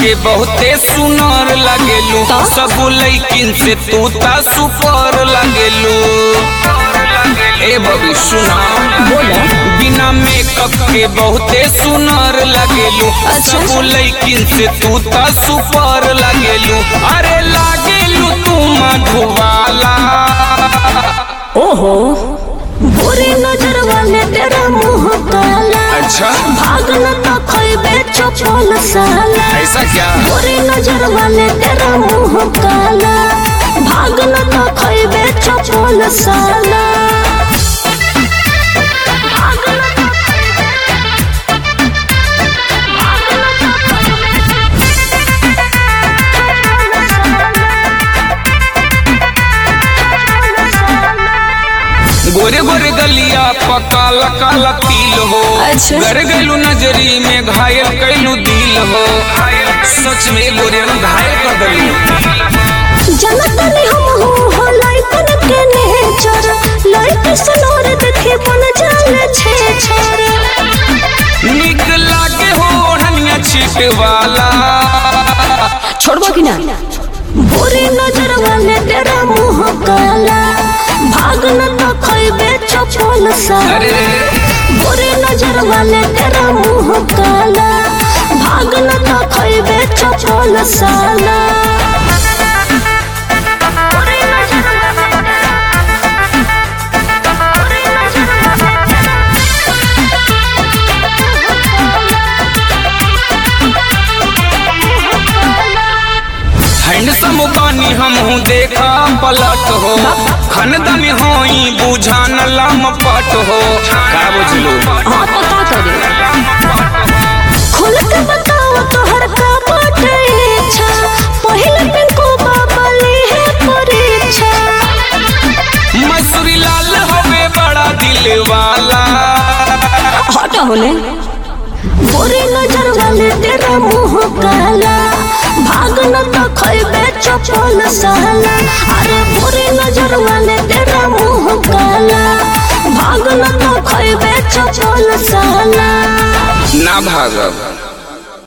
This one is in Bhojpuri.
के बहुते सुनर लगेलू, सब लइकिन से तू ता सुपर लगेलू। ए बबी सुना बोला बिना मेकअप के बहुते सुनर लगेलू, सब लइकिन से तू ता सुपर लगेलू। अरे लागेलू तू मधुबाला। ओहो बुरी नजर वाले तेरा मुंह काला, अच्छा भागना तो खइबे चप्पल साला। ऐसा क्या? बुरी नजर वाले तेरा मुंह काला, भागना तो खइबे चप्पल साला। गोरे गोरे गलिया पकाला काला तिल हो, अच्छा। गर गलू नजरी में घायल कैलू दिल हो। सच में गोरे घायल कर दिलू। जनता ने हम हो लाइकन के नेचर, लाइक सनोर देखे बन जाले छे छोर। निक लागे हो ओढ़निया छीट वाला। छोड़बो कि ना? बुरी नजर वाले तेरा मुंह काला, भागना तो खइबे चप्पल साला। बुरी नजर वाले तेरा मुंह काला, भागना तो खइबे चप्पल साला। हैंडसम बानी हमहू देखा पलट हो, खानदानी होई बुझान लमपट हो। का बुझलू? हाँ तो का करे? खुल के बताओ तोहर का बाटे इच्छा, पहले दिन को बाबा ली है परीक्षा। मसूरी लाल होवे बड़ा दिल वाला। हटा होले बुरी नजर वाले तेरा मुंह काला, भागना तो खइबे चप्पल साला। अरे बुरी नजर वाले तेरा मुंह काला, भागना तो खइबे चप्पल साला। ना भागब।